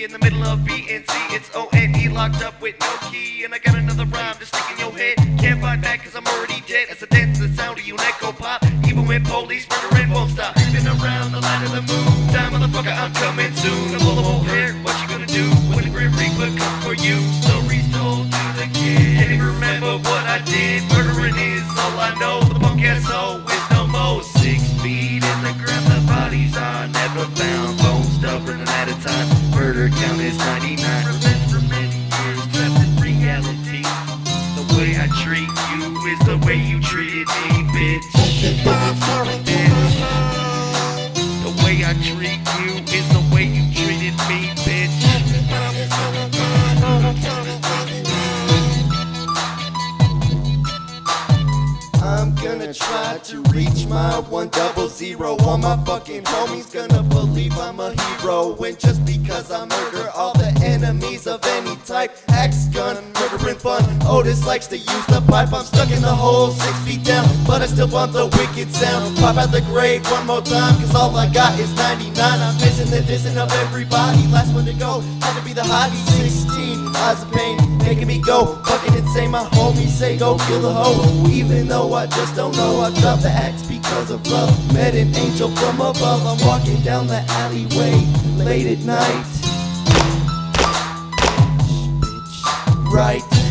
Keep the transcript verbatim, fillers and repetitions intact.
in the middle of B and C. It's O N E locked up with no key. And I got another rhyme to stick in your head. Can't fight back cause I'm already dead. As I dance to the sound of you echo pop. Even when police murdering won't stop. Been around the light of the moon. Die motherfucker, I'm coming soon. I'm full of old hair, what you gonna do when the Grim Reaper comes for you? Stories told to the kids. Can't even remember what I did. Murdering is all I know. The punk ass soul is no more. Six feet in the ground, the bodies are never found. Bones stubborn and at a time. Murder count is ninety-nine. Revenge for many years, trapped in reality. The way I treat you is the way you treated me, bitch. Bitch. The way I treat you is the way you treated me, bitch. I'm gonna try to reach my one double zero. All my fucking homies gonna believe I'm a hero. When just because I murder all the enemies of any type. Axe gun, murdering fun. Otis likes to use the pipe. I'm stuck in the hole six feet down, but I still bump the wicked sound. Pop out the grave one more time, cause all I got is ninety-nine. I'm missing the dissing of everybody. Last one to go, had to be the hottie. Sixteen eyes of pain, making me go fucking insane. My homies say go kill the hoe, even though I just don't know. I dropped the axe because of love. Met an angel from above. I'm walking down the alleyway late at night. Right.